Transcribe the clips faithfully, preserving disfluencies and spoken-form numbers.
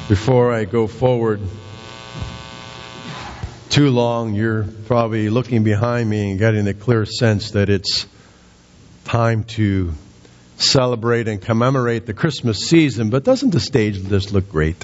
Before I go forward too long, you're probably looking behind me and getting a clear sense that it's time to celebrate and commemorate the Christmas season. But doesn't the stage just look great?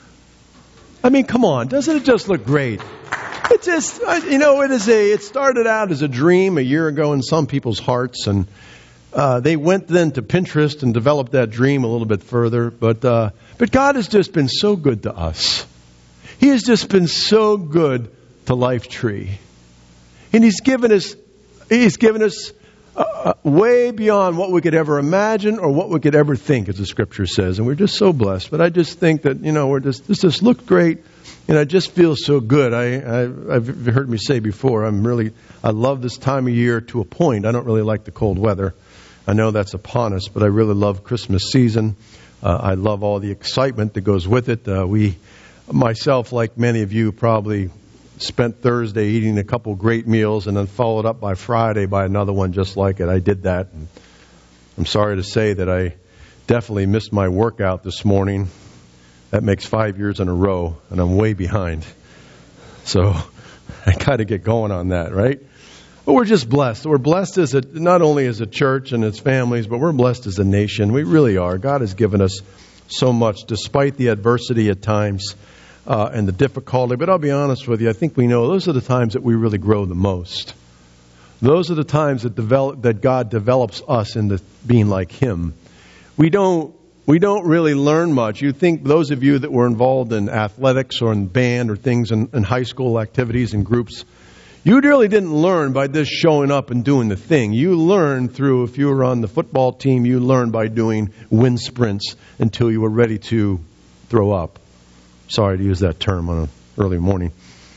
I mean, come on, doesn't it just look great? It just, you know, it is a. It started out as a dream a year ago in some people's hearts, and uh, they went then to Pinterest and developed that dream a little bit further. But uh, but God has just been so good to us. He has just been so good to Life Tree, and He's given us. He's given us uh, way beyond what we could ever imagine or what we could ever think, as the Scripture says, and we're just so blessed. But I just think that you know we're just this just looked great. And I just feel so good. I, I, I've heard me say before, I'm really, I love this time of year to a point. I don't really like the cold weather. I know that's upon us, but I really love Christmas season. Uh, I love all the excitement that goes with it. Uh, we, myself, like many of you, probably spent Thursday eating a couple great meals and then followed up by Friday by another one just like it. I did that. And I'm sorry to say that I definitely missed my workout this morning. That makes five years in a row, and I'm way behind. So I got to get going on that, right? But we're just blessed. We're blessed as a, not only as a church and its families, but we're blessed as a nation. We really are. God has given us so much, despite the adversity at times uh, and the difficulty. But I'll be honest with you, I think we know those are the times that we really grow the most. Those are the times that develop, that God develops us into being like Him. We don't We don't really learn much. You think those of you that were involved in athletics or in band or things in, in high school activities and groups, you really didn't learn by just showing up and doing the thing. You learned through, if you were on the football team, you learned by doing wind sprints until you were ready to throw up. Sorry to use that term on an early morning.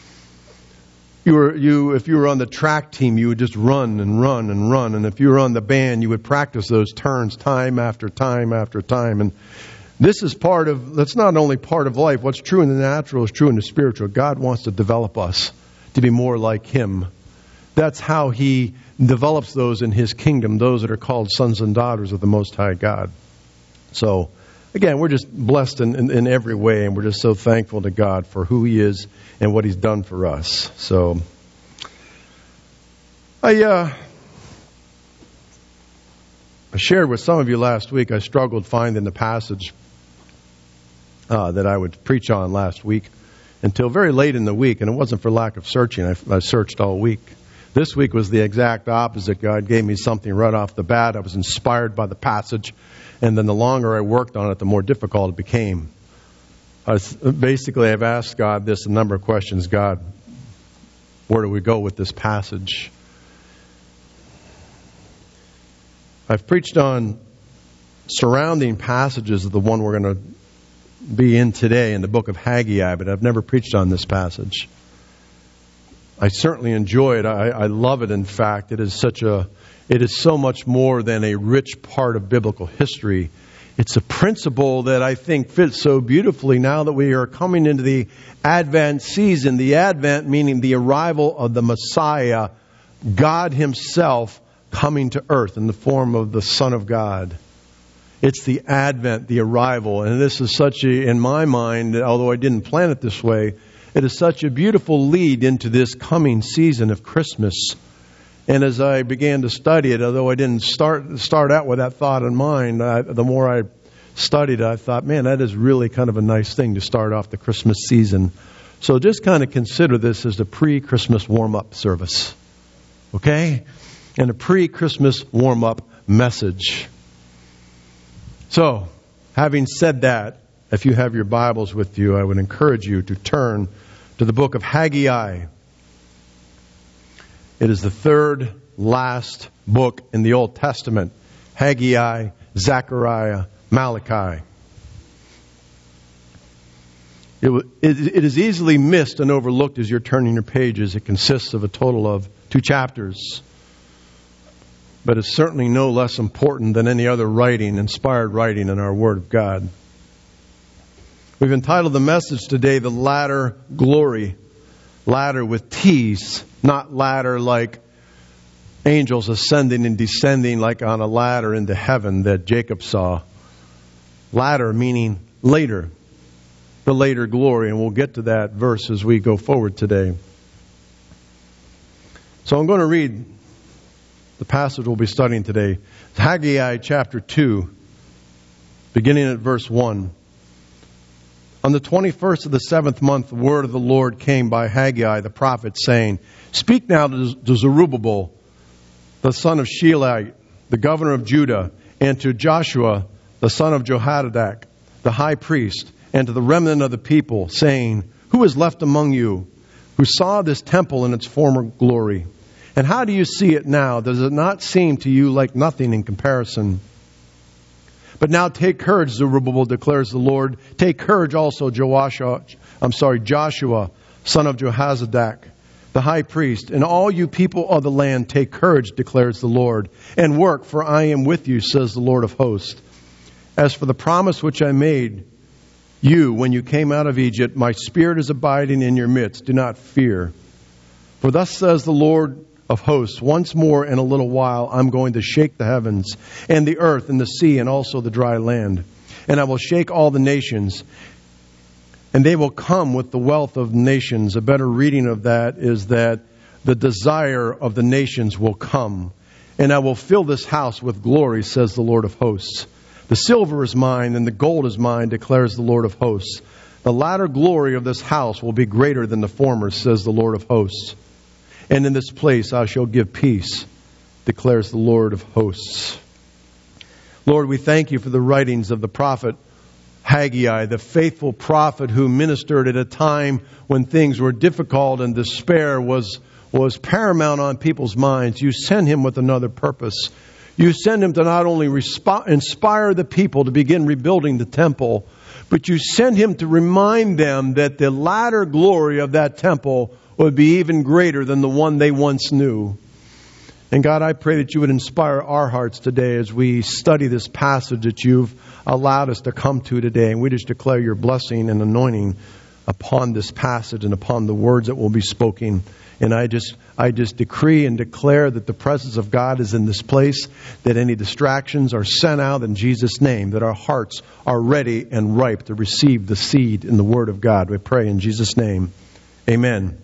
You were, you, if you were on the track team, you would just run and run and run. And if you were on the band, you would practice those turns time after time after time. And this is part of, that's not only part of life. What's true in the natural is true in the spiritual. God wants to develop us to be more like Him. That's how He develops those in His kingdom, those that are called sons and daughters of the Most High God. So, again, we're just blessed in, in, in every way, and we're just so thankful to God for who He is and what He's done for us. So, I uh, I shared with some of you last week, I struggled finding the passage uh, that I would preach on last week until very late in the week, and it wasn't for lack of searching. I, I searched all week. This week was the exact opposite. God gave me something right off the bat. I was inspired by the passage. And then the longer I worked on it, the more difficult it became. I was, basically, I've asked God this a number of questions. God, where do we go with this passage? I've preached on surrounding passages of the one we're going to be in today in the book of Haggai, but I've never preached on this passage. I certainly enjoy it. I, I love it, in fact. It is such a... It is so much more than a rich part of biblical history. It's a principle that I think fits so beautifully now that we are coming into the Advent season. The Advent meaning the arrival of the Messiah, God Himself coming to earth in the form of the Son of God. It's the Advent, the arrival. And this is such a, in my mind, although I didn't plan it this way, it is such a beautiful lead into this coming season of Christmas. And as I began to study it, although I didn't start start out with that thought in mind, I, the more I studied it, I thought, man, that is really kind of a nice thing to start off the Christmas season. So just kind of consider this as the pre-Christmas warm-up service. Okay? And a pre-Christmas warm-up message. So, having said that, if you have your Bibles with you, I would encourage you to turn to the book of Haggai. It is the third last book in the Old Testament. Haggai, Zechariah, Malachi. It, it, it is easily missed and overlooked as you're turning your pages. It consists of a total of two chapters. But it's certainly no less important than any other writing, inspired writing in our Word of God. We've entitled the message today, The Latter Glory. Ladder with T's, not ladder like angels ascending and descending like on a ladder into heaven that Jacob saw. Ladder meaning later. the later glory. And we'll get to that verse as we go forward today. So I'm going to read the passage we'll be studying today. Haggai chapter two, beginning at verse one. On the twenty-first of the seventh month, the word of the Lord came by Haggai the prophet, saying, Speak now to Zerubbabel, the son of Shealtiel, the governor of Judah, and to Joshua, the son of Jehozadak, the high priest, and to the remnant of the people, saying, Who is left among you who saw this temple in its former glory? And how do you see it now? Does it not seem to you like nothing in comparison? But now take courage, Zerubbabel, declares the Lord. Take courage also, Joshua, I'm sorry, Joshua, son of Jehozadak, the high priest, and all you people of the land, take courage, declares the Lord, and work, for I am with you, says the Lord of hosts. As for the promise which I made you when you came out of Egypt, my spirit is abiding in your midst. Do not fear. For thus says the Lord of hosts, once more in a little while I'm going to shake the heavens and the earth and the sea and also the dry land. And I will shake all the nations, and they will come with the wealth of nations. A better reading of that is that the desire of the nations will come. And I will fill this house with glory, says the Lord of hosts. The silver is mine and the gold is mine, declares the Lord of hosts. The latter glory of this house will be greater than the former, says the Lord of hosts. And in this place I shall give peace, declares the Lord of hosts. Lord, we thank you for the writings of the prophet Haggai, the faithful prophet who ministered at a time when things were difficult and despair was, was paramount on people's minds. You send him with another purpose. You send him to not only resp- inspire the people to begin rebuilding the temple, but you send him to remind them that the latter glory of that temple would be even greater than the one they once knew. And God, I pray that you would inspire our hearts today as we study this passage that you've allowed us to come to today. And we just declare your blessing and anointing upon this passage and upon the words that will be spoken. And I just I just decree and declare that the presence of God is in this place, that any distractions are sent out in Jesus' name, that our hearts are ready and ripe to receive the seed in the Word of God. We pray in Jesus' name. Amen.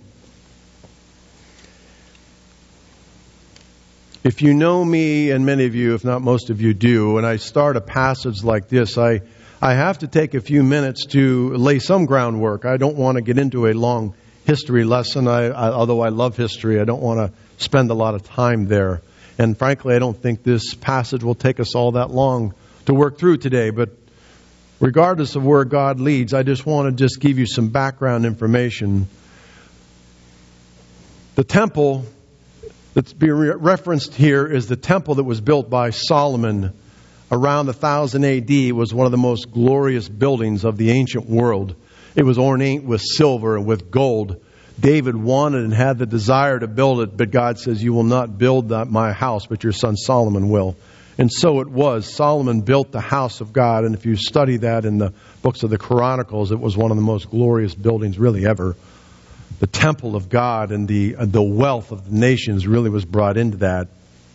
If you know me, and many of you, if not most of you do, when I start a passage like this, I, I have to take a few minutes to lay some groundwork. I don't want to get into a long history lesson. I, I, although I love history, I don't want to spend a lot of time there. And frankly, I don't think this passage will take us all that long to work through today. But regardless of where God leads, I just want to just give you some background information. The temple that's being referenced here is the temple that was built by Solomon around one thousand A D. It was one of the most glorious buildings of the ancient world. It was ornate with silver and with gold. David wanted and had the desire to build it, but God says, you will not build that, my house, but your son Solomon will. And so it was. Solomon built the house of God, and if you study that in the books of the Chronicles, it was one of the most glorious buildings really ever. The temple of God and the uh, the wealth of the nations really was brought into that.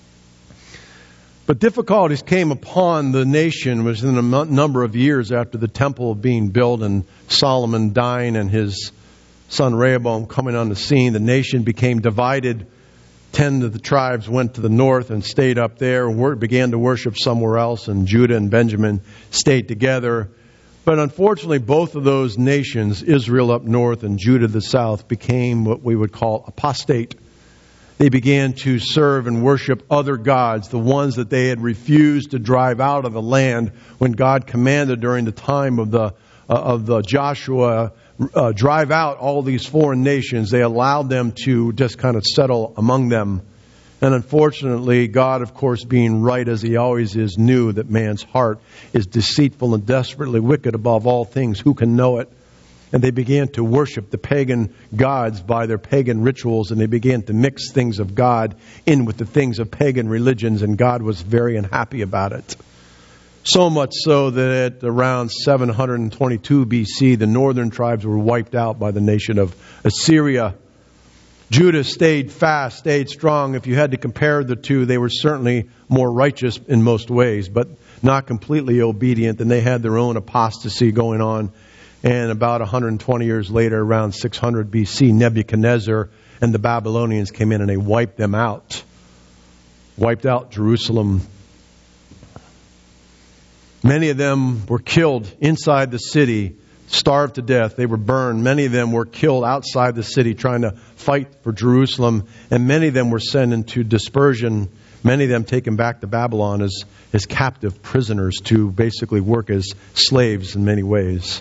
But difficulties came upon the nation within a m- number of years after the temple being built and Solomon dying and his son Rehoboam coming on the scene. The nation became divided. Ten of the tribes went to the north and stayed up there and wor- began to worship somewhere else, and Judah and Benjamin stayed together. But unfortunately, both of those nations, Israel up north and Judah the south, became what we would call apostate. They began to serve and worship other gods, the ones that they had refused to drive out of the land when God commanded during the time of the uh, of the Joshua, uh, drive out all these foreign nations. They allowed them to just kind of settle among them. And unfortunately, God, of course, being right as He always is, knew that man's heart is deceitful and desperately wicked above all things. Who can know it? And they began to worship the pagan gods by their pagan rituals, and they began to mix things of God in with the things of pagan religions, and God was very unhappy about it. So much so that at around seven hundred twenty-two B C, the northern tribes were wiped out by the nation of Assyria. Judah stayed fast, stayed strong. If you had to compare the two, they were certainly more righteous in most ways, but not completely obedient, and they had their own apostasy going on. And about one hundred twenty years later, around six hundred B C, Nebuchadnezzar and the Babylonians came in and they wiped them out. Wiped out Jerusalem. Many of them were killed inside the city, starved to death. They were burned. Many of them were killed outside the city trying to fight for Jerusalem. And many of them were sent into dispersion. Many of them taken back to Babylon as, as captive prisoners to basically work as slaves in many ways.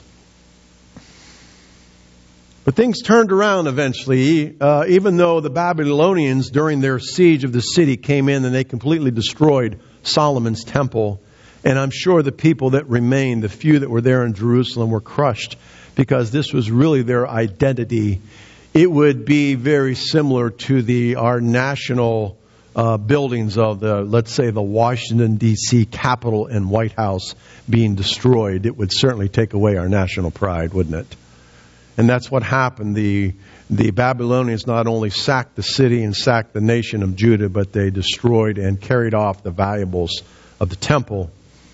But things turned around eventually, uh, even though the Babylonians, during their siege of the city, came in and they completely destroyed Solomon's temple. And I'm sure the people that remained, the few that were there in Jerusalem, were crushed because this was really their identity. It would be very similar to the our national uh, buildings of the, let's say, the Washington, D C Capitol and White House being destroyed. It would certainly take away our national pride, wouldn't it? And that's what happened. The the Babylonians not only sacked the city and sacked the nation of Judah, but they destroyed and carried off the valuables of the temple.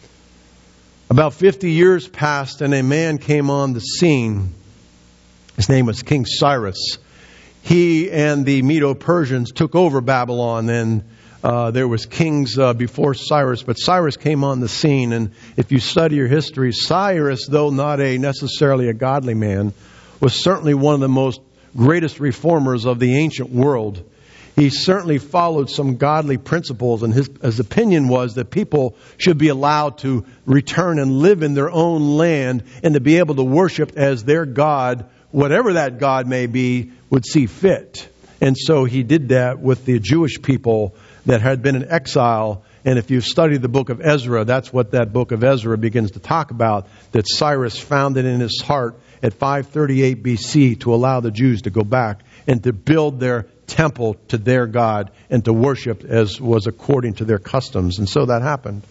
About fifty years passed and a man came on the scene. His name was King Cyrus. He and the Medo-Persians took over Babylon, and uh, there was kings uh, before Cyrus, but Cyrus came on the scene. And if you study your history, Cyrus, though not a necessarily a godly man, was certainly one of the most greatest reformers of the ancient world. He certainly followed some godly principles, and his, his opinion was that people should be allowed to return and live in their own land and to be able to worship as their God, whatever that God may be, would see fit. And so he did that with the Jewish people that had been in exile. And if you've studied the book of Ezra, that's what that book of Ezra begins to talk about, that Cyrus found it in his heart at five thirty-eight B C to allow the Jews to go back and to build their temple to their God and to worship as was according to their customs. And so that happened.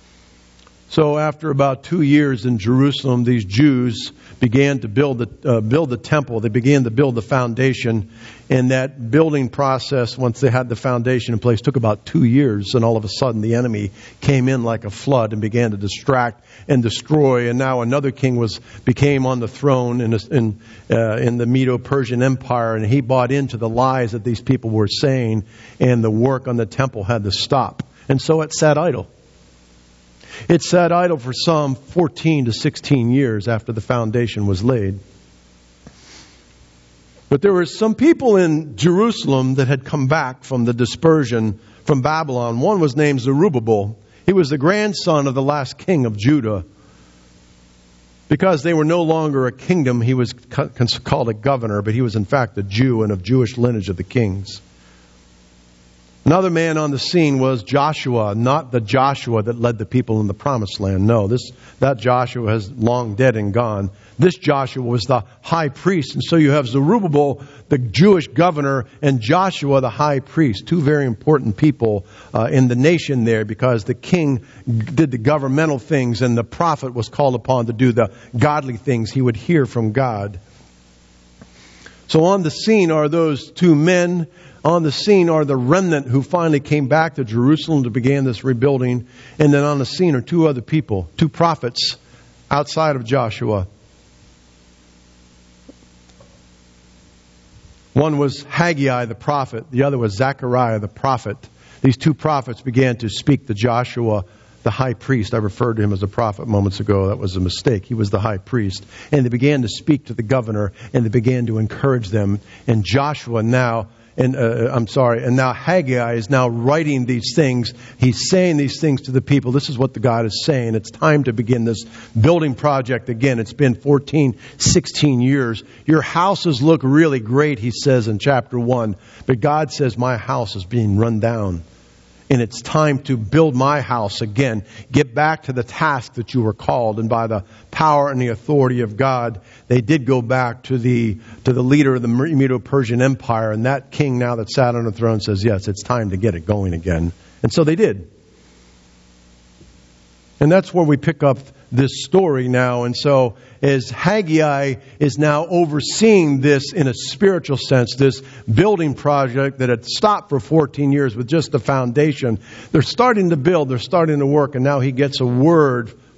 So after about two years in Jerusalem, these Jews began to build the uh, build the temple. They began to build the foundation. And that building process, once they had the foundation in place, took about two years. And all of a sudden, the enemy came in like a flood and began to distract and destroy. And now another king was became on the throne in, in, uh, in the Medo-Persian Empire. And he bought into the lies that these people were saying. And the work on the temple had to stop. And so it sat idle. It sat idle for some fourteen to sixteen years after the foundation was laid. But there were some people in Jerusalem that had come back from the dispersion from Babylon. One was named Zerubbabel. He was the grandson of the last king of Judah. Because they were no longer a kingdom, he was called a governor, but he was in fact a Jew and of Jewish lineage of the kings. Another man on the scene was Joshua, not the Joshua that led the people in the promised land. No, this that Joshua is long dead and gone. This Joshua was the high priest. And so you have Zerubbabel, the Jewish governor, and Joshua, the high priest. Two very important people uh, in the nation there, because the king did the governmental things and the prophet was called upon to do the godly things he would hear from God. So on the scene are those two men. On the scene are the remnant who finally came back to Jerusalem to begin this rebuilding. And then on the scene are two other people, two prophets outside of Joshua. One was Haggai the prophet. The other was Zechariah the prophet. These two prophets began to speak to Joshua, the high priest. I referred to him as a prophet moments ago. That was a mistake. He was the high priest. And they began to speak to the governor, and they began to encourage them. And Joshua now... And uh, I'm sorry, and now Haggai is now writing these things. He's saying these things to the people. This is what the God is saying. It's time to begin this building project again. It's been fourteen, sixteen years. Your houses look really great, he says in chapter one. But God says, my house is being run down. And it's time to build my house again. Get back to the task that you were called. And by the power and the authority of God, they did go back to the to the leader of the Medo-Persian Empire. And that king now that sat on the throne says, yes, it's time to get it going again. And so they did. And that's where we pick up this story now. And so as Haggai is now overseeing this in a spiritual sense, this building project that had stopped for fourteen years with just the foundation, they're starting to build, they're starting to work, and now he gets a word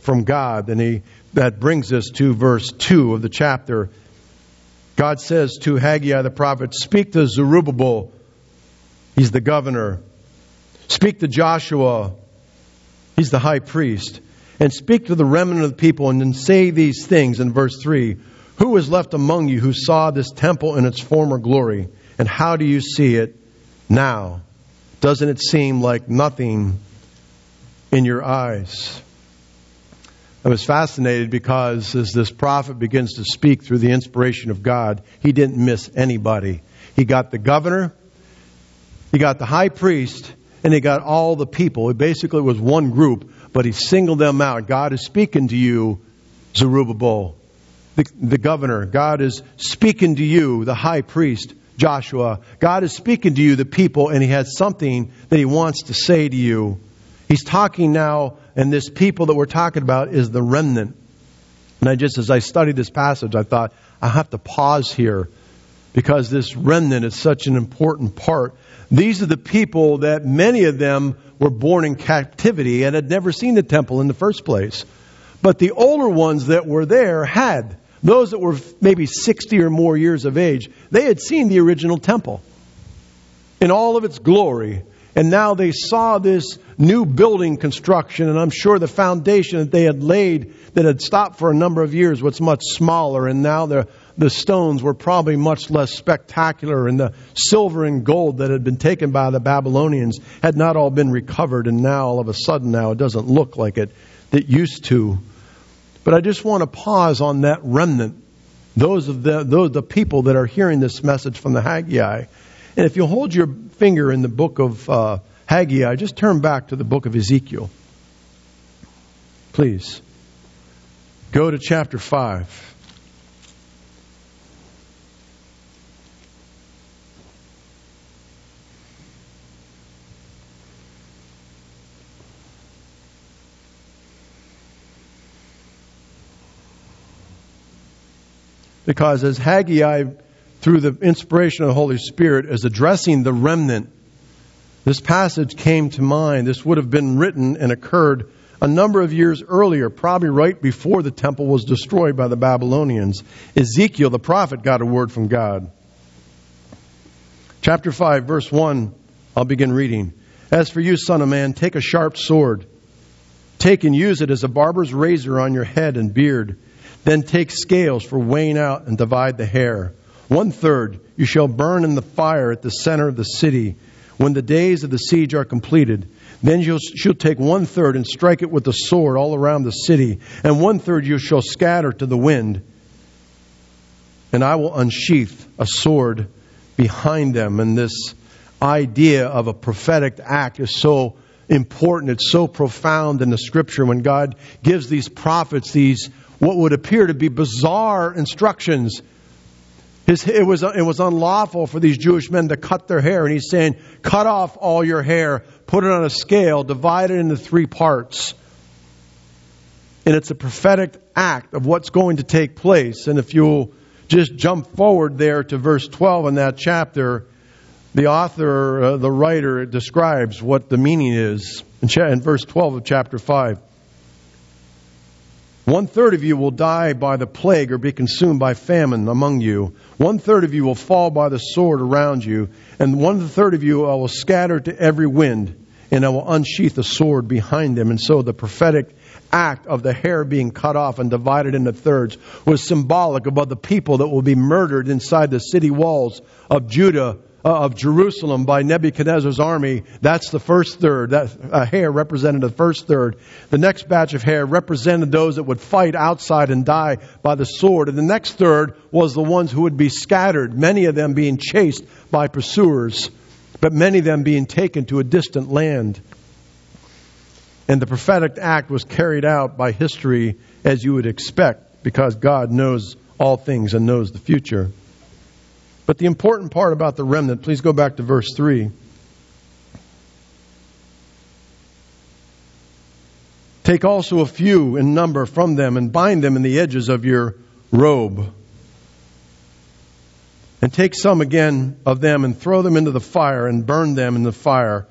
from God. And he, that brings us to verse two of the chapter. God says to Haggai the prophet, speak to Zerubbabel, he's the governor. Speak to Joshua, he's the high priest. And speak to the remnant of the people, and then say these things in verse three. Who is left among you who saw this temple in its former glory? And how do you see it now? Doesn't it seem like nothing in your eyes? I was fascinated because as this prophet begins to speak through the inspiration of God, he didn't miss anybody. He got the governor, he got the high priest, and he got all the people. It basically was one group, but he singled them out. God is speaking to you, Zerubbabel, the, the governor. God is speaking to you, the high priest, Joshua. God is speaking to you, the people, and he has something that he wants to say to you. He's talking now, and this people that we're talking about is the remnant. And I just, as I studied this passage, I thought, I have to pause here because this remnant is such an important part. These are the people that many of them were born in captivity and had never seen the temple in the first place. But the older ones that were there had. Those that were maybe sixty or more years of age, they had seen the original temple in all of its glory. And now they saw this new building construction, and I'm sure the foundation that they had laid that had stopped for a number of years was much smaller, and now the the stones were probably much less spectacular, and the silver and gold that had been taken by the Babylonians had not all been recovered, and now all of a sudden now it doesn't look like it, it used to. But I just want to pause on that remnant, those of the those the people that are hearing this message from the Haggai. And if you hold your finger in the book of uh, Haggai, just turn back to the book of Ezekiel. Please. Go to chapter five. Because as Haggai, through the inspiration of the Holy Spirit, is addressing the remnant, this passage came to mind. This would have been written and occurred a number of years earlier, probably right before the temple was destroyed by the Babylonians. Ezekiel, the prophet, got a word from God. Chapter five, verse one, I'll begin reading. As for you, son of man, take a sharp sword. Take and use it as a barber's razor on your head and beard. Then take scales for weighing out and divide the hair. One third you shall burn in the fire at the center of the city. When the days of the siege are completed, then you shall take one third and strike it with the sword all around the city. And one third you shall scatter to the wind. And I will unsheath a sword behind them. And this idea of a prophetic act is so important. It's so profound in the Scripture when God gives these prophets these what would appear to be bizarre instructions. His, it was it was unlawful for these Jewish men to cut their hair. And he's saying, cut off all your hair, put it on a scale, divide it into three parts. And it's a prophetic act of what's going to take place. And if you'll just jump forward there to verse twelve in that chapter, the author, uh, the writer, describes what the meaning is. In, cha- in verse twelve of chapter five. One third of you will die by the plague or be consumed by famine among you. One third of you will fall by the sword around you. And one third of you I will scatter to every wind. And I will unsheath a sword behind them. And so the prophetic act of the hair being cut off and divided into thirds was symbolic about the people that will be murdered inside the city walls of Judah, Uh, of Jerusalem by Nebuchadnezzar's army. That's the first third. That uh, hair represented the first third. The next batch of hair represented those that would fight outside and die by the sword. And the next third was the ones who would be scattered, many of them being chased by pursuers, but many of them being taken to a distant land. And the prophetic act was carried out by history as you would expect, because God knows all things and knows the future. But the important part about the remnant, please go back to verse three. Take also a few in number from them and bind them in the edges of your robe. And take some again of them and throw them into the fire and burn them in the fire. From it a fire will spread to all the house of Israel.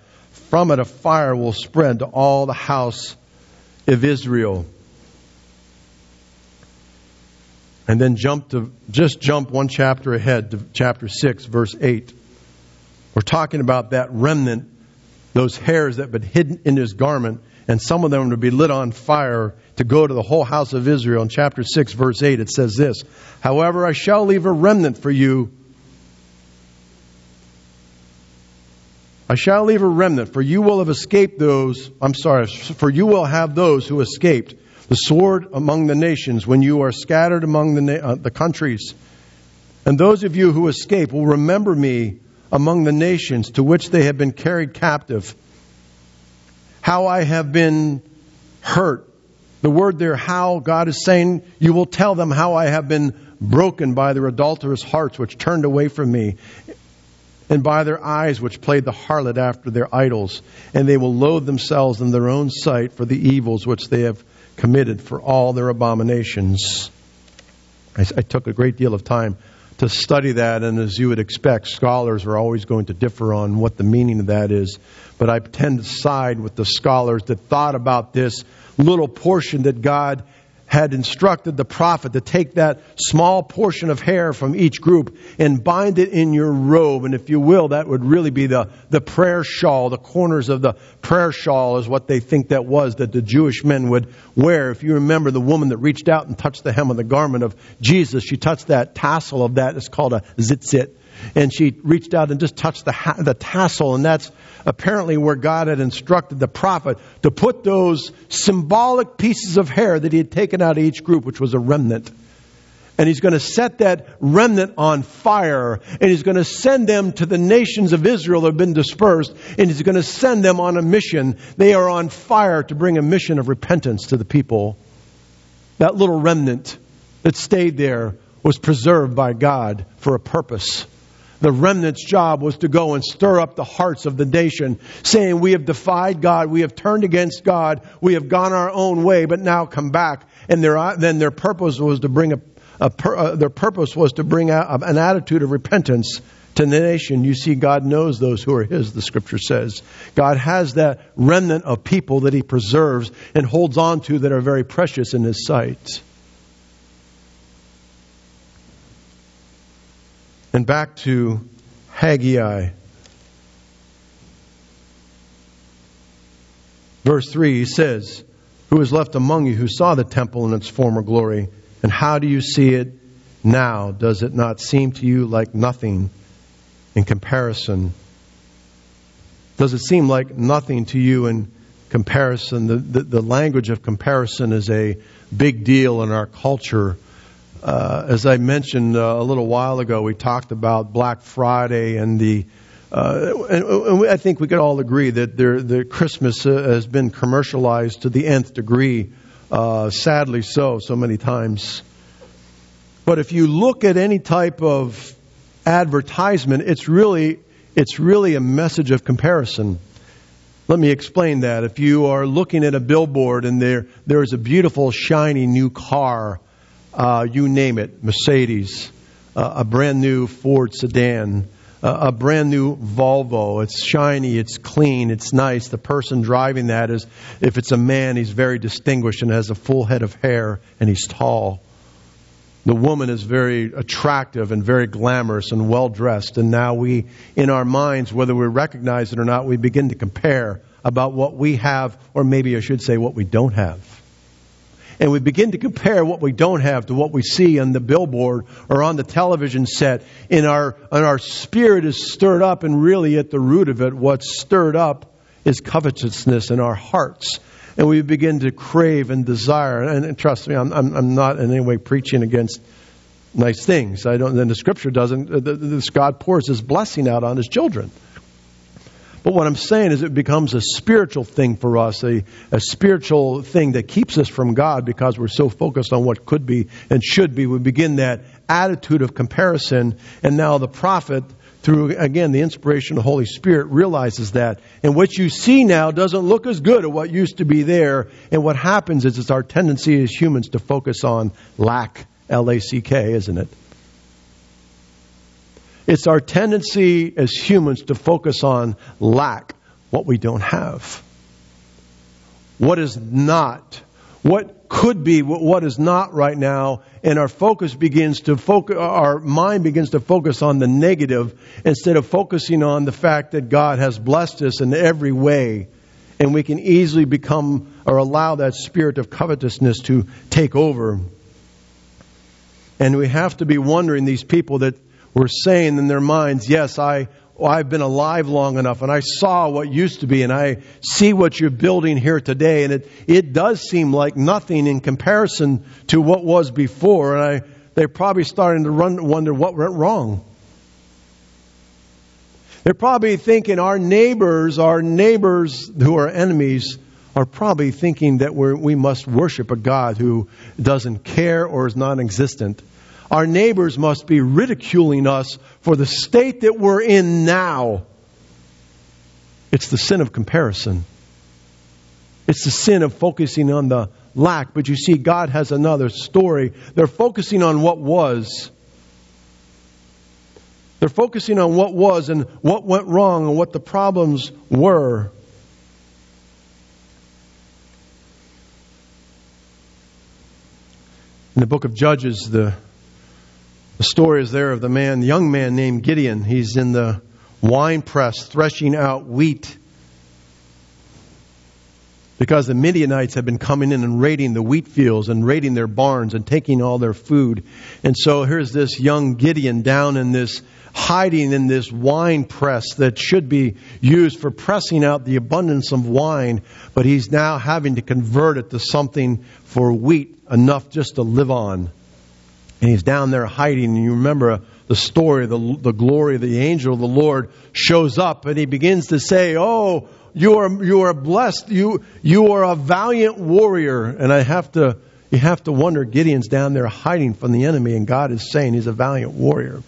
And then jump to, just jump one chapter ahead to chapter six, verse eight. We're talking about that remnant, those hairs that had been hidden in his garment, and some of them would be lit on fire to go to the whole house of Israel. In chapter six, verse eight, it says this, "However, I shall leave a remnant for you. I shall leave a remnant, for you will have escaped those, I'm sorry, for you will have those who escaped the sword among the nations when you are scattered among the, na- uh, the countries. And those of you who escape will remember me among the nations to which they have been carried captive. How I have been hurt." The word there, how, God is saying, you will tell them how I have been broken by their adulterous hearts which turned away from me, and by their eyes which played the harlot after their idols. And they will loathe themselves in their own sight for the evils which they have committed, for all their abominations. I, I took a great deal of time to study that, and as you would expect, scholars are always going to differ on what the meaning of that is. But I tend to side with the scholars that thought about this little portion that God had instructed the prophet to take that small portion of hair from each group and bind it in your robe. And if you will, that would really be the, the prayer shawl. The corners of the prayer shawl is what they think that was, that the Jewish men would wear. If you remember the woman that reached out and touched the hem of the garment of Jesus, she touched that tassel of that. It's called a tzitzit. And she reached out and just touched the ha- the tassel. And that's apparently where God had instructed the prophet to put those symbolic pieces of hair that he had taken out of each group, which was a remnant. And he's going to set that remnant on fire. And he's going to send them to the nations of Israel that have been dispersed. And he's going to send them on a mission. They are on fire to bring a mission of repentance to the people. That little remnant that stayed there was preserved by God for a purpose. The remnant's job was to go and stir up the hearts of the nation, saying, we have defied God, we have turned against God, we have gone our own way, but now come back. And their, then their purpose was to bring a, a uh, their purpose was to bring a, an attitude of repentance to the nation. You see, God knows those who are His, the Scripture says. God has that remnant of people that He preserves and holds on to that are very precious in His sight. And back to Haggai. Verse three, he says, who is left among you who saw the temple in its former glory? And how do you see it now? Does it not seem to you like nothing in comparison? Does it seem like nothing to you in comparison? The, the, the language of comparison is a big deal in our culture. Uh, as I mentioned uh, a little while ago, we talked about Black Friday and the, uh, and, and I think we could all agree that there, the Christmas uh, has been commercialized to the nth degree, uh, sadly so, so many times. But if you look at any type of advertisement, it's really, it's really a message of comparison. Let me explain that. If you are looking at a billboard and there, there is a beautiful, shiny new car, Uh, you name it, Mercedes, uh, a brand new Ford sedan, uh, a brand new Volvo. It's shiny, it's clean, it's nice. The person driving that is, if it's a man, he's very distinguished and has a full head of hair and he's tall. The woman is very attractive and very glamorous and well dressed. And now we, in our minds, whether we recognize it or not, we begin to compare about what we have, or maybe I should say what we don't have. And we begin to compare what we don't have to what we see on the billboard or on the television set. And our, and our spirit is stirred up, and really at the root of it, what's stirred up is covetousness in our hearts. And we begin to crave and desire. And, and trust me, I'm, I'm, I'm not in any way preaching against nice things. I don't. And the Scripture doesn't. This God pours His blessing out on His children. But what I'm saying is it becomes a spiritual thing for us, a, a spiritual thing that keeps us from God because we're so focused on what could be and should be. We begin that attitude of comparison, and now the prophet, through, again, the inspiration of the Holy Spirit, realizes that. And what you see now doesn't look as good as what used to be there. And what happens is it's our tendency as humans to focus on lack, L A C K, isn't it? It's our tendency as humans to focus on lack, what we don't have. What is not, what could be, what is not right now, and our focus begins to focus, our mind begins to focus on the negative instead of focusing on the fact that God has blessed us in every way, and we can easily become or allow that spirit of covetousness to take over. And we have to be wondering, these people that were saying in their minds, yes, I I've been alive long enough, and I saw what used to be, and I see what you're building here today, and it, it does seem like nothing in comparison to what was before. And I, they're probably starting to run, wonder what went wrong. They're probably thinking our neighbors, our neighbors who are enemies, are probably thinking that we're, we must worship a God who doesn't care or is non-existent. Our neighbors must be ridiculing us for the state that we're in now. It's the sin of comparison. It's the sin of focusing on the lack. But you see, God has another story. They're focusing on what was. They're focusing on what was and what went wrong and what the problems were. In the book of Judges, the The story is there of the man, the young man named Gideon. He's in the wine press threshing out wheat because the Midianites have been coming in and raiding the wheat fields and raiding their barns and taking all their food. And so here's this young Gideon down in this, hiding in this wine press that should be used for pressing out the abundance of wine. But he's now having to convert it to something for wheat, enough just to live on. And he's down there hiding. And you remember the story, the, the glory of the angel of the Lord shows up. And he begins to say, oh, you are you are blessed. You you are a valiant warrior. And I have to you have to wonder, Gideon's down there hiding from the enemy. And God is saying he's a valiant warrior.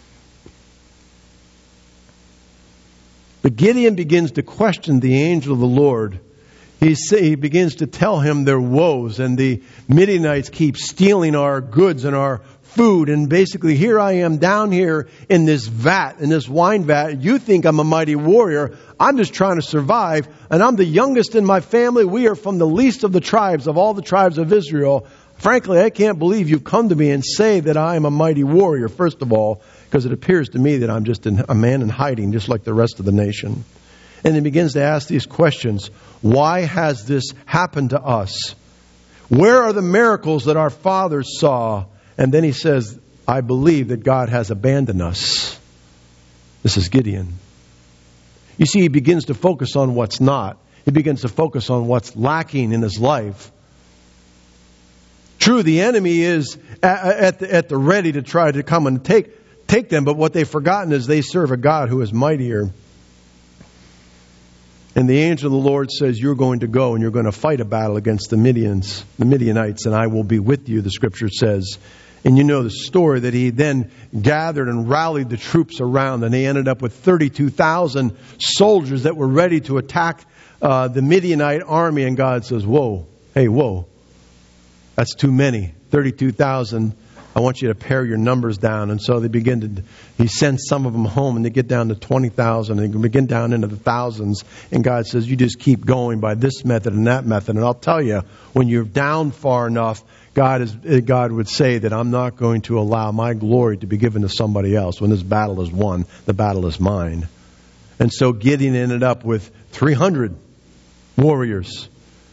But Gideon begins to question the angel of the Lord. He, say, he begins to tell him their woes, and the Midianites keep stealing our goods and our food. And basically, here I am down here in this vat, in this wine vat. You think I'm a mighty warrior. I'm just trying to survive. And I'm the youngest in my family. We are from the least of the tribes, of all the tribes of Israel. Frankly, I can't believe you've come to me and say that I am a mighty warrior, first of all, because it appears to me that I'm just a man in hiding, just like the rest of the nation. And he begins to ask these questions. Why has this happened to us? Where are the miracles that our fathers saw? And then he says, I believe that God has abandoned us. This is Gideon. You see, he begins to focus on what's not. He begins to focus on what's lacking in his life. True, the enemy is at, at, the, at the ready to try to come and take, take them, but what they've forgotten is they serve a God who is mightier. And the angel of the Lord says, you're going to go and you're going to fight a battle against the Midians, the Midianites, and I will be with you, the scripture says. And you know the story that he then gathered and rallied the troops around, and they ended up with thirty-two thousand soldiers that were ready to attack uh, the Midianite army. And God says, whoa, hey, whoa, that's too many, thirty-two thousand. I want you to pare your numbers down. And so they begin to, he sends some of them home, and they get down to twenty thousand, and they begin down into the thousands. And God says, you just keep going by this method and that method. And I'll tell you, when you're down far enough, God is, God would say that I'm not going to allow my glory to be given to somebody else. When this battle is won, the battle is mine. And so Gideon ended up with three hundred warriors.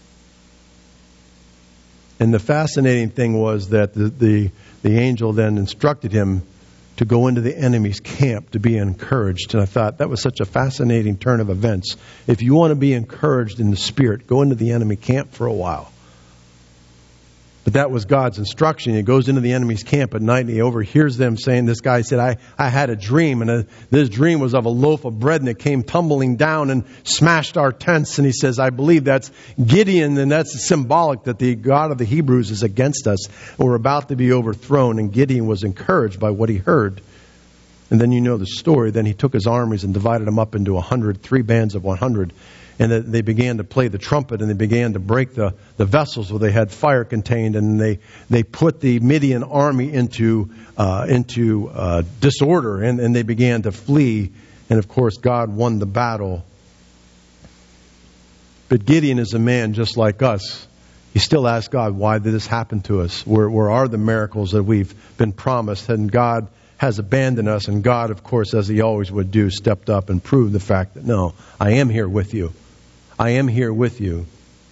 And the fascinating thing was that the, the, the angel then instructed him to go into the enemy's camp to be encouraged. And I thought that was such a fascinating turn of events. If you want to be encouraged in the spirit, go into the enemy camp for a while. But that was God's instruction. He goes into the enemy's camp at night and he overhears them saying, this guy said, I, I had a dream, and a, this dream was of a loaf of bread, and it came tumbling down and smashed our tents. And he says, I believe that's Gideon, and that's symbolic that the God of the Hebrews is against us. And we're about to be overthrown. And Gideon was encouraged by what he heard. And then you know the story. Then he took his armies and divided them up into a hundred, three bands of one hundred. And they began to play the trumpet, and they began to break the, the vessels where they had fire contained, and they, they put the Midian army into uh, into uh, disorder, and, and they began to flee. And of course, God won the battle. But Gideon is a man just like us. You still ask God, why did this happen to us? Where, where are the miracles that we've been promised? And God has abandoned us. And God, of course, as He always would do, stepped up and proved the fact that, no, I am here with you. I am here with you.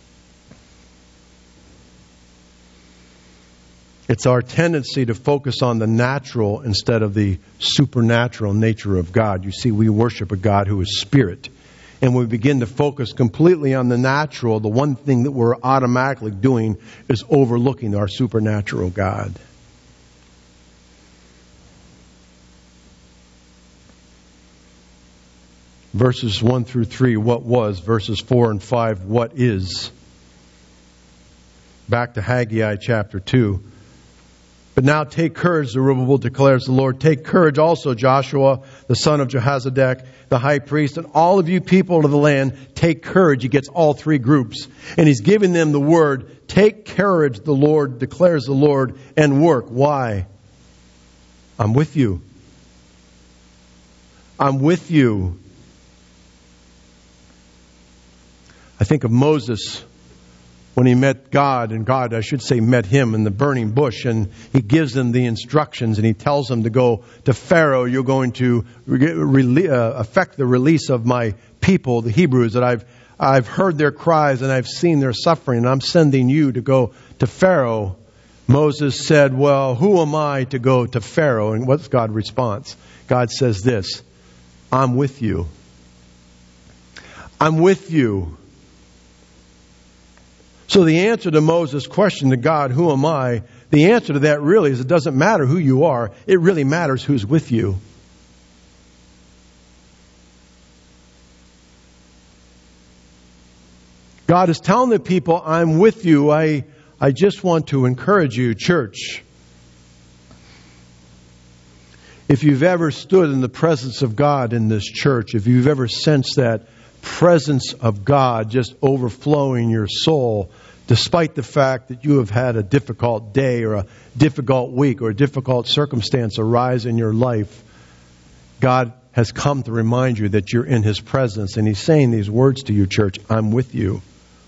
It's our tendency to focus on the natural instead of the supernatural nature of God. You see, we worship a God who is spirit. And when we begin to focus completely on the natural, the one thing that we're automatically doing is overlooking our supernatural God. Verses one through three, what was? Verses four and five, what is? Back to Haggai chapter two. But now take courage, Zerubbabel, declares the Lord. Take courage also, Joshua, the son of Jehozadak, the high priest, and all of you people of the land. Take courage. He gets all three groups. And He's giving them the word. Take courage, the Lord, declares the Lord, and work. Why? I'm with you. I'm with you. I think of Moses when he met God, and God, I should say, met him in the burning bush, and He gives them the instructions, and He tells them to go to Pharaoh. You're going to re- uh, affect the release of my people, the Hebrews, that I've I've heard their cries and I've seen their suffering, and I'm sending you to go to Pharaoh. Moses said, well, who am I to go to Pharaoh? And what's God's response? God says this, I'm with you. I'm with you. So the answer to Moses' question to God, who am I? The answer to that really is it doesn't matter who you are. It really matters who's with you. God is telling the people, I'm with you. I, I just want to encourage you, church. If you've ever stood in the presence of God in this church, if you've ever sensed that presence of God just overflowing your soul, despite the fact that you have had a difficult day or a difficult week or a difficult circumstance arise in your life, God has come to remind you that you're in His presence. And He's saying these words to you, church, I'm with you.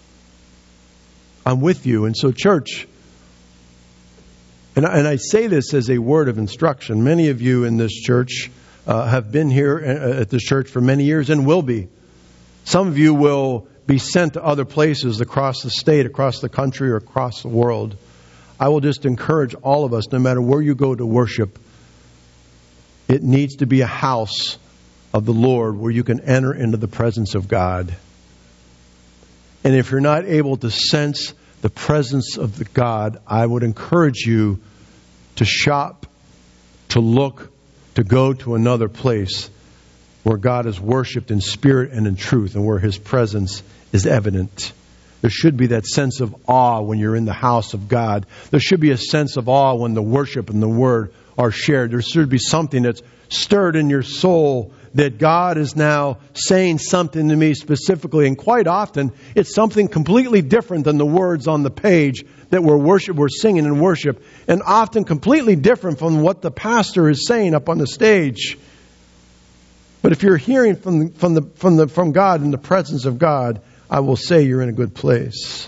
I'm with you. And so, church, and I, and I say this as a word of instruction. Many of you in this church uh, have been here at this church for many years and will be. Some of you will be sent to other places across the state, across the country, or across the world. I will just encourage all of us, no matter where you go to worship, it needs to be a house of the Lord where you can enter into the presence of God. And if you're not able to sense the presence of the God, I would encourage you to shop, to look, to go to another place where God is worshipped in spirit and in truth, and where His presence is evident. There should be that sense of awe when you're in the house of God. There should be a sense of awe when the worship and the Word are shared. There should be something that's stirred in your soul that God is now saying something to me specifically. And quite often, it's something completely different than the words on the page that we're worship, we're singing in worship. And often completely different from what the pastor is saying up on the stage. But if you're hearing from, from, the, from, the, from God in the presence of God, I will say you're in a good place.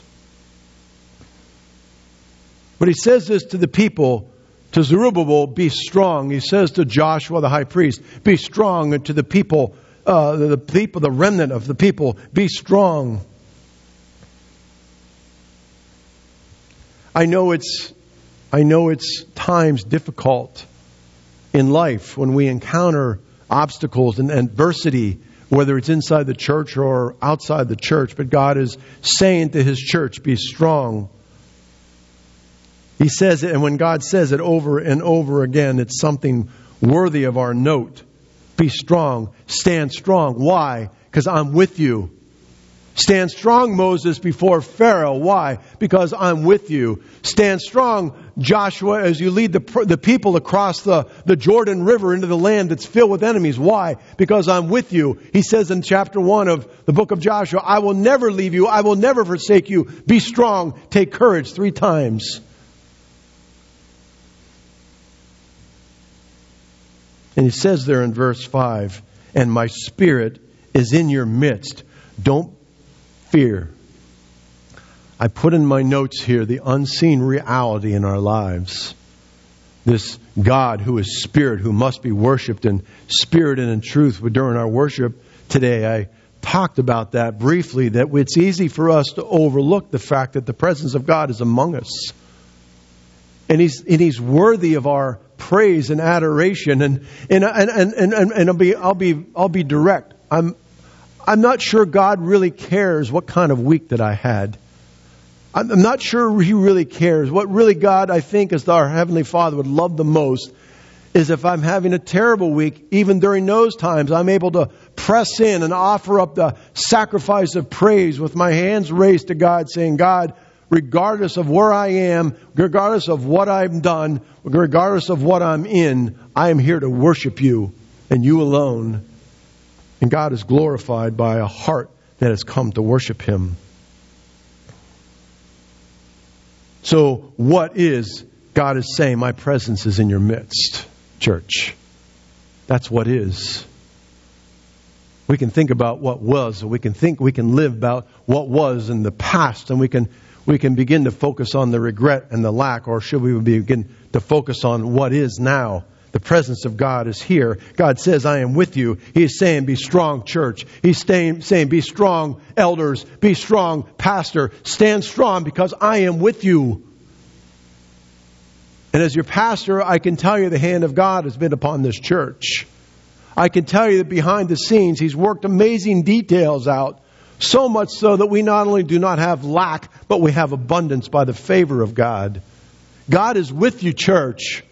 But He says this to the people, to Zerubbabel, be strong. He says to Joshua the high priest, be strong. And to the people, uh, the people, the remnant of the people, be strong. I know it's, I know it's times difficult in life when we encounter obstacles and adversity, whether it's inside the church or outside the church. But God is saying to His church, be strong. He says it, and when God says it over and over again, it's something worthy of our note. Be strong. Stand strong. Why? Because I'm with you. Stand strong, Moses, before Pharaoh. Why? Because I'm with you. Stand strong, Joshua, as you lead the, the people across the, the Jordan River into the land that's filled with enemies. Why? Because I'm with you. He says in chapter one of the book of Joshua, I will never leave you. I will never forsake you. Be strong. Take courage. Three times. And He says there in verse five, and my spirit is in your midst. Don't fear. I put in my notes here the unseen reality in our lives. This God who is spirit, who must be worshipped in spirit and in truth. But during our worship today, I talked about that briefly, that it's easy for us to overlook the fact that the presence of God is among us. And He's, and He's worthy of our praise and adoration. And, and, and, and, and, and I'll be, I'll be, I'll be direct. I'm, I'm not sure God really cares what kind of week that I had. I'm not sure He really cares. What really God, I think, as our Heavenly Father would love the most is if I'm having a terrible week, even during those times, I'm able to press in and offer up the sacrifice of praise with my hands raised to God, saying, God, regardless of where I am, regardless of what I've done, regardless of what I'm in, I am here to worship You and You alone. And God is glorified by a heart that has come to worship Him. So what is God is saying? My presence is in your midst, church. That's what is. We can think about what was, or we can think we can live about what was in the past, and we can we can begin to focus on the regret and the lack, or should we begin to focus on what is now? The presence of God is here. God says, I am with you. He's saying, be strong, church. He's saying, saying, be strong, elders. Be strong, pastor. Stand strong because I am with you. And as your pastor, I can tell you the hand of God has been upon this church. I can tell you that behind the scenes, He's worked amazing details out. So much so that we not only do not have lack, but we have abundance by the favor of God. God is with you, church.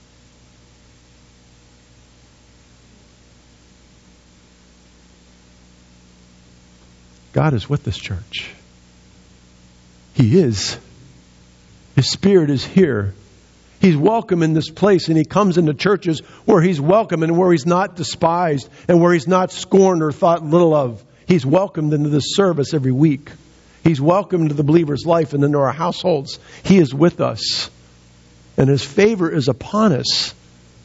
God is with this church. He is. His Spirit is here. He's welcome in this place, and He comes into churches where He's welcome and where He's not despised and where He's not scorned or thought little of. He's welcomed into this service every week. He's welcomed into the believer's life and into our households. He is with us, and His favor is upon us.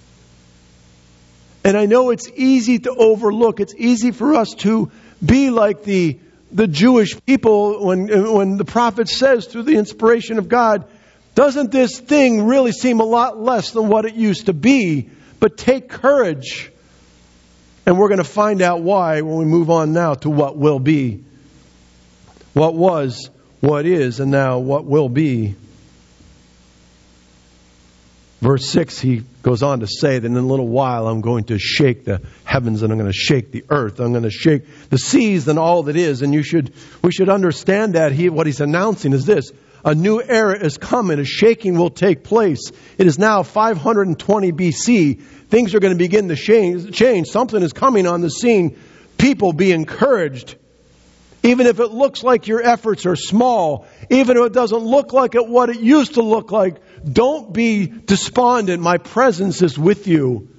And I know it's easy to overlook. It's easy for us to be like the The Jewish people, when when the prophet says through the inspiration of God, doesn't this thing really seem a lot less than what it used to be? But take courage. And we're going to find out why when we move on now to what will be. What was, what is, and now what will be. Verse six, he goes on to say that in a little while I'm going to shake the heavens and I'm going to shake the earth. I'm going to shake the seas and all that is. And you should, we should understand that he, what he's announcing is this. A new era is coming. A shaking will take place. It is now five hundred twenty B C. Things are going to begin to change. Something is coming on the scene. People, be encouraged. Even if it looks like your efforts are small, even if it doesn't look like it what it used to look like, don't be despondent. My presence is with you.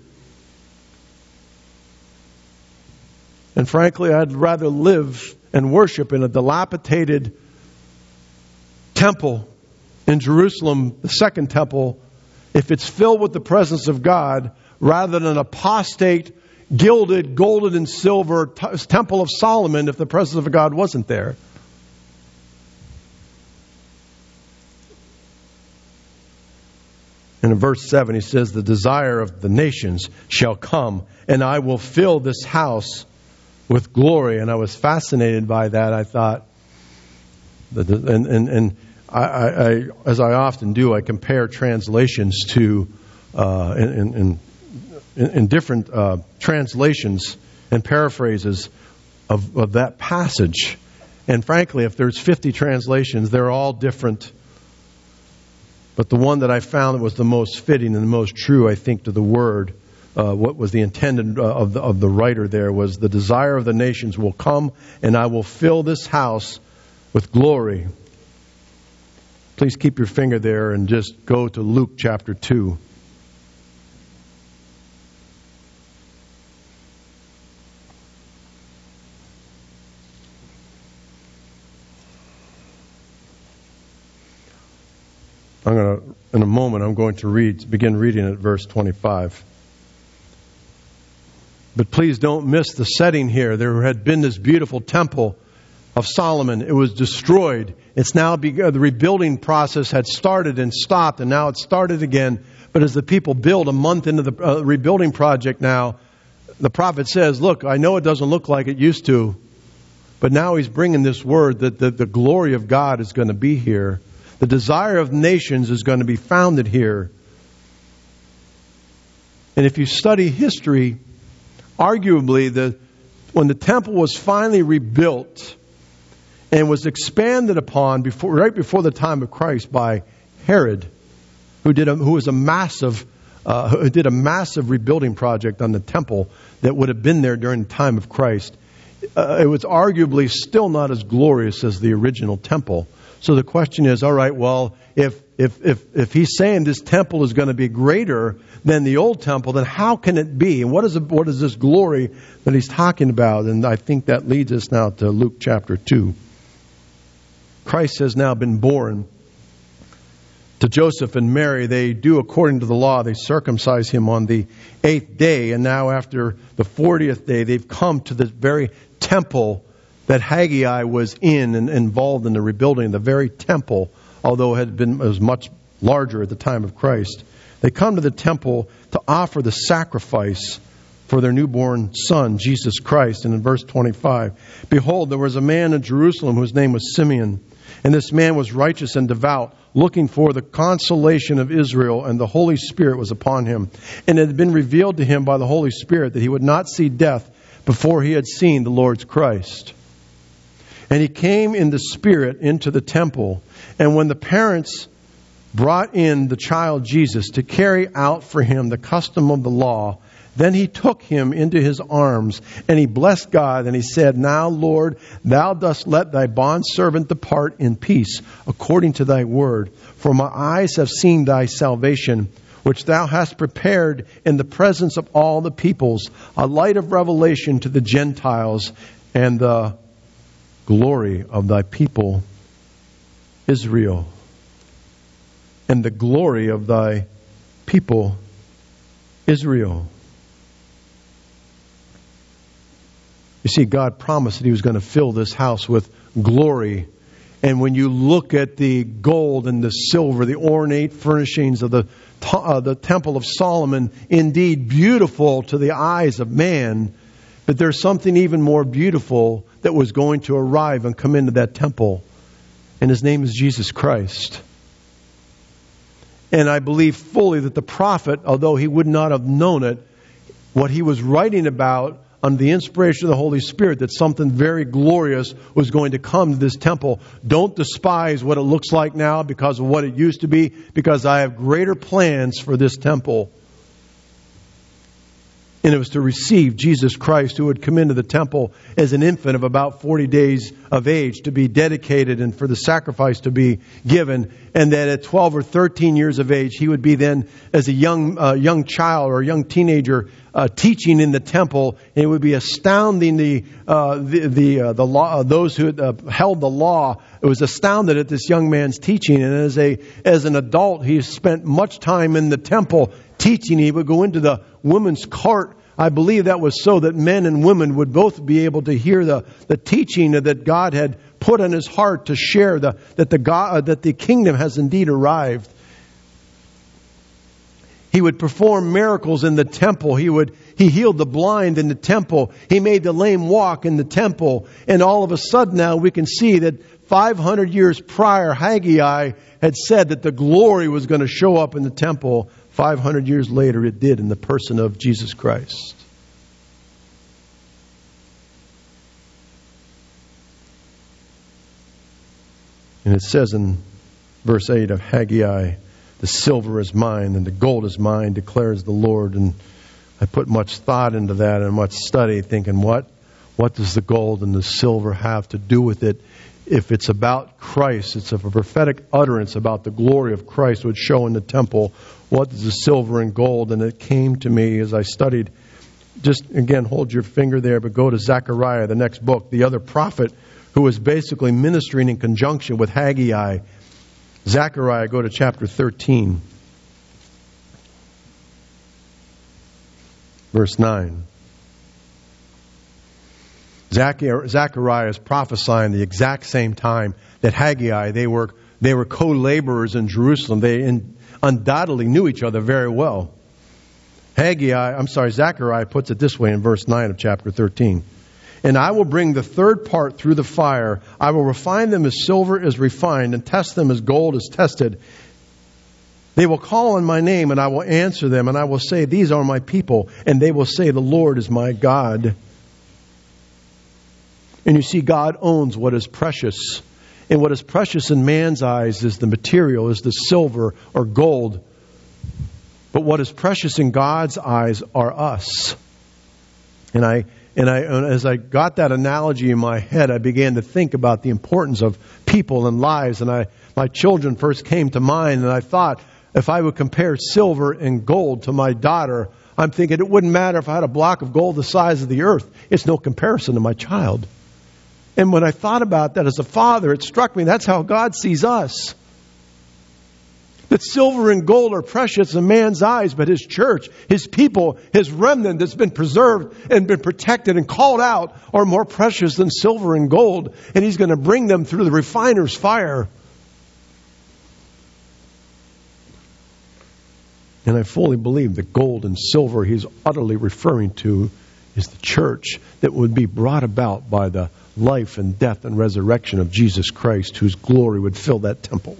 And frankly, I'd rather live and worship in a dilapidated temple in Jerusalem, the second temple, if it's filled with the presence of God, rather than an apostate, gilded, golden and silver t- temple of Solomon if the presence of God wasn't there. And in verse seven, he says, the desire of the nations shall come, and I will fill this house with glory. And I was fascinated by that. I thought, and, and, and I, I, as I often do, I compare translations to, uh, in, in, in, in different uh, translations and paraphrases of, of that passage. And frankly, if there's fifty translations, they're all different. But the one that I found that was the most fitting and the most true, I think, to the word, uh, what was the intended uh, of the of the writer there was, the desire of the nations will come, and I will fill this house with glory. Please keep your finger there and just go to Luke chapter two. I'm going to, in a moment, I'm going to read, begin reading at verse twenty-five. But please don't miss the setting here. There had been this beautiful temple of Solomon. It was destroyed. It's now be, the rebuilding process had started and stopped, and now it's started again. But as the people build a month into the uh, rebuilding project now, the prophet says, look, I know it doesn't look like it used to, but now he's bringing this word that the, the glory of God is going to be here. The desire of nations is going to be founded here. And if you study history, arguably, the, when the temple was finally rebuilt and was expanded upon before, right before the time of Christ by Herod, who did a, who was a massive, uh, who did a massive rebuilding project on the temple that would have been there during the time of Christ. Uh, it was arguably still not as glorious as the original temple. So the question is, all right, well, if if if if he's saying this temple is going to be greater than the old temple, then how can it be? And what is the, what is this glory that he's talking about? And I think that leads us now to Luke chapter two. Christ has now been born to Joseph and Mary. They do according to the law. They circumcise him on the eighth day. And now after the fortieth day, they've come to the very temple that Haggai was in and involved in the rebuilding of the very temple, although it had been it was much larger at the time of Christ. They come to the temple to offer the sacrifice for their newborn son, Jesus Christ. And in verse twenty-five, behold, there was a man in Jerusalem whose name was Simeon. And this man was righteous and devout, looking for the consolation of Israel, and the Holy Spirit was upon him. And it had been revealed to him by the Holy Spirit that he would not see death before he had seen the Lord's Christ. And he came in the Spirit into the temple. And when the parents brought in the child Jesus to carry out for him the custom of the law, then he took him into his arms, and he blessed God, and he said, Now, Lord, thou dost let thy bondservant depart in peace, according to thy word. For my eyes have seen thy salvation, which thou hast prepared in the presence of all the peoples, a light of revelation to the Gentiles, and the glory of thy people Israel. And the glory of thy people Israel. You see, God promised that He was going to fill this house with glory. And when you look at the gold and the silver, the ornate furnishings of the, uh, the Temple of Solomon, indeed beautiful to the eyes of man, but there's something even more beautiful that was going to arrive and come into that temple. And His name is Jesus Christ. And I believe fully that the prophet, although he would not have known it, what he was writing about under the inspiration of the Holy Spirit, that something very glorious was going to come to this temple. Don't despise what it looks like now because of what it used to be, because I have greater plans for this temple. And it was to receive Jesus Christ, who would come into the temple as an infant of about forty days of age, to be dedicated and for the sacrifice to be given. And that at twelve or thirteen years of age, he would be then, as a young uh, young child or a young teenager, uh, teaching in the temple. And it would be astounding the uh, the the, uh, the law, uh, those who had, uh, held the law. It was astounded at this young man's teaching. And as a as an adult, he spent much time in the temple teaching. He would go into the women's court. I believe that was so that men and women would both be able to hear the, the teaching that God had put in his heart to share, the, that the God, that the kingdom has indeed arrived. He would perform miracles in the temple. He would he healed the blind in the temple. He made the lame walk in the temple. And all of a sudden now we can see that five hundred years prior, Haggai had said that the glory was going to show up in the temple. five hundred years later, it did in the person of Jesus Christ. And it says in verse eight of Haggai, the silver is mine and the gold is mine, declares the Lord. And I put much thought into that and much study, thinking, what, what does the gold and the silver have to do with it? If it's about Christ, it's a prophetic utterance about the glory of Christ would show in the temple. What is the silver and gold? And it came to me as I studied. Just again, hold your finger there, but go to Zechariah, the next book, the other prophet who was basically ministering in conjunction with Haggai. Zechariah, go to chapter thirteen, verse nine. Zechariah is prophesying the exact same time that Haggai. They were they were co-laborers in Jerusalem. They in, undoubtedly knew each other very well. Haggai, I'm sorry, Zechariah puts it this way in verse nine of chapter thirteen. And I will bring the third part through the fire. I will refine them as silver is refined and test them as gold is tested. They will call on my name and I will answer them, and I will say, these are my people. And they will say, the Lord is my God. And you see, God owns what is precious. And what is precious in man's eyes is the material, is the silver or gold. But what is precious in God's eyes are us. And I, and I, as I got that analogy in my head, I began to think about the importance of people and lives. And I, my children first came to mind, and I thought, if I would compare silver and gold to my daughter, I'm thinking it wouldn't matter if I had a block of gold the size of the earth. It's no comparison to my child. And when I thought about that as a father, it struck me that's how God sees us. That silver and gold are precious in man's eyes, but His church, His people, His remnant that's been preserved and been protected and called out are more precious than silver and gold. And He's going to bring them through the refiner's fire. And I fully believe that gold and silver He's utterly referring to is the church that would be brought about by the life and death and resurrection of Jesus Christ, whose glory would fill that temple.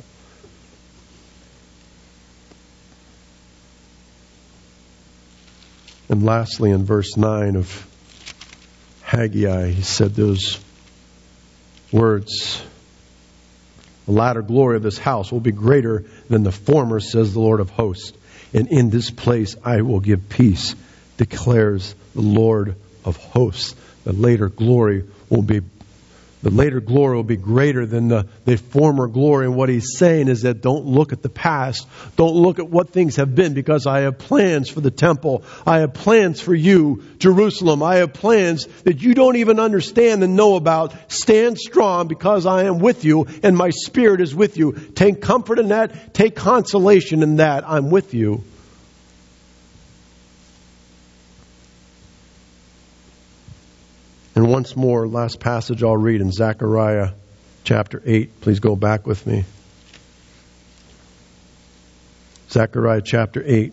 And lastly, in verse nine of Haggai, he said those words, the latter glory of this house will be greater than the former, says the Lord of hosts. And in this place I will give peace, declares the Lord of hosts. The later glory will be the later glory will be greater than the, the former glory. And what He's saying is that don't look at the past. Don't look at what things have been, because I have plans for the temple. I have plans for you, Jerusalem. I have plans that you don't even understand and know about. Stand strong, because I am with you and my Spirit is with you. Take comfort in that. Take consolation in that. I'm with you. And once more, last passage I'll read in Zechariah chapter eight. Please go back with me. Zechariah chapter eight.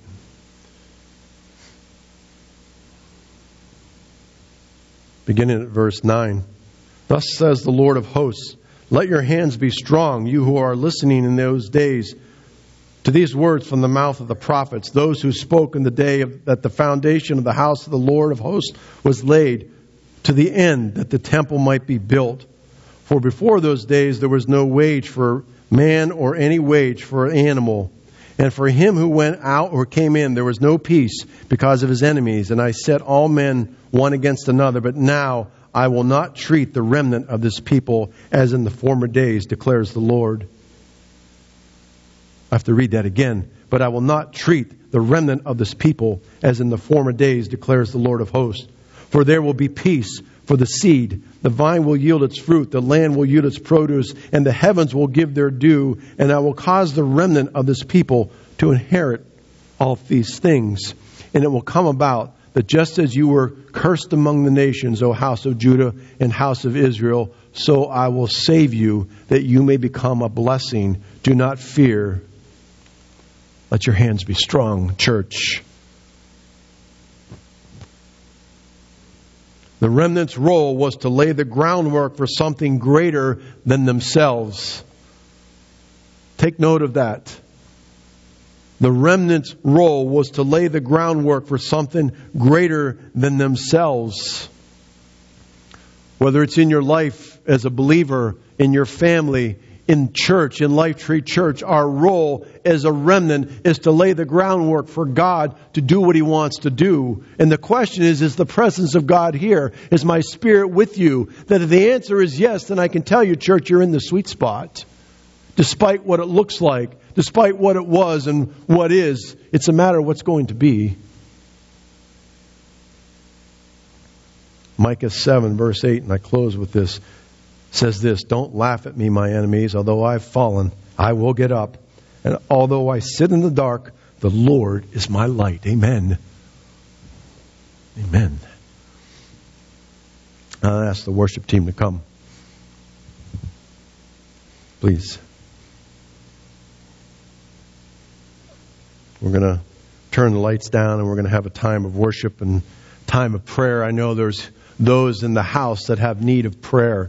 Beginning at verse nine. Thus says the Lord of hosts, let your hands be strong, you who are listening in those days to these words from the mouth of the prophets, those who spoke in the day of, that the foundation of the house of the Lord of hosts was laid, to the end that the temple might be built. For before those days there was no wage for man or any wage for an animal. And for him who went out or came in there was no peace because of his enemies. And I set all men one against another. But now I will not treat the remnant of this people as in the former days, declares the Lord. I have to read that again. But I will not treat the remnant of this people as in the former days, declares the Lord of hosts. For there will be peace for the seed. The vine will yield its fruit. The land will yield its produce. And the heavens will give their due. And I will cause the remnant of this people to inherit all these things. And it will come about that just as you were cursed among the nations, O house of Judah and house of Israel, so I will save you, that you may become a blessing. Do not fear. Let your hands be strong, church. The remnant's role was to lay the groundwork for something greater than themselves. Take note of that. The remnant's role was to lay the groundwork for something greater than themselves. Whether it's in your life as a believer, in your family, in church, in Life Tree Church, our role as a remnant is to lay the groundwork for God to do what He wants to do. And the question is, is the presence of God here? Is my Spirit with you? That if the answer is yes, then I can tell you, church, you're in the sweet spot. Despite what it looks like, despite what it was and what is, it's a matter of what's going to be. Micah seven, verse eight, and I close with this. Says this, don't laugh at me, my enemies. Although I've fallen, I will get up. And although I sit in the dark, the Lord is my light. Amen. Amen. I'll ask the worship team to come. Please. We're going to turn the lights down and we're going to have a time of worship and time of prayer. I know there's those in the house that have need of prayer.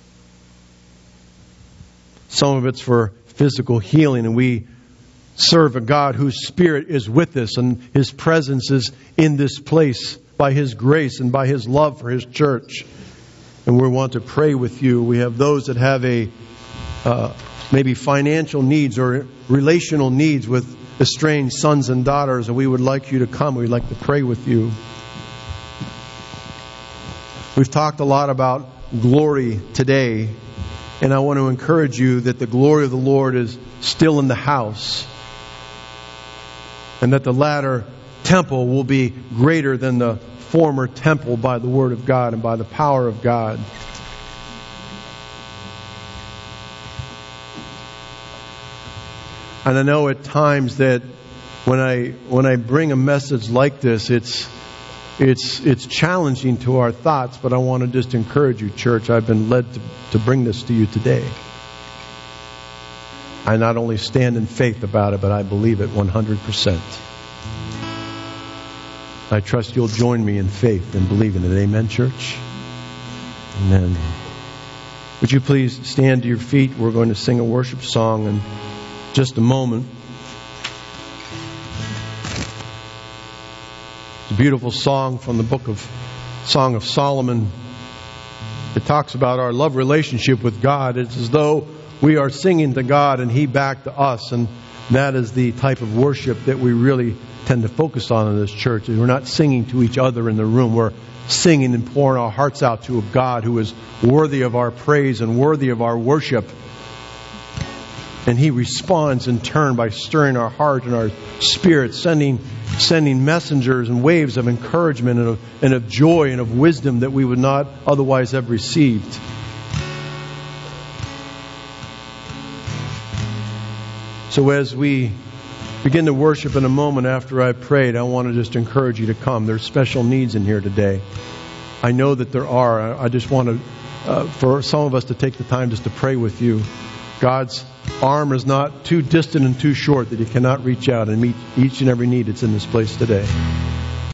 Some of it's for physical healing, and we serve a God whose Spirit is with us, and His presence is in this place by His grace and by His love for His church. And we want to pray with you. We have those that have a uh, maybe financial needs or relational needs with estranged sons and daughters, and we would like you to come. We'd like to pray with you. We've talked a lot about glory today, and I want to encourage you that the glory of the Lord is still in the house, and that the latter temple will be greater than the former temple by the Word of God and by the power of God. And I know at times that when I when I bring a message like this, it's it's it's challenging to our thoughts, but I want to just encourage you, church. I've been led to, to bring this to you today. I not only stand in faith about it, but I believe it one hundred percent. I trust you'll join me in faith and believing it. Amen, church? Amen. Would you please stand to your feet? We're going to sing a worship song in just a moment. It's a beautiful song from the book of Song of Solomon. It talks about our love relationship with God. It's as though we are singing to God and He back to us. And that is the type of worship that we really tend to focus on in this church. We're not singing to each other in the room. We're singing and pouring our hearts out to a God who is worthy of our praise and worthy of our worship. And He responds in turn by stirring our heart and our spirit, sending sending messengers and waves of encouragement and of, and of joy and of wisdom that we would not otherwise have received. So as we begin to worship in a moment after I prayed, I want to just encourage you to come. There's special needs in here today. I know that there are. I just want to, uh, for some of us to take the time just to pray with you. God's arm is not too distant and too short that He cannot reach out and meet each and every need that's in this place today.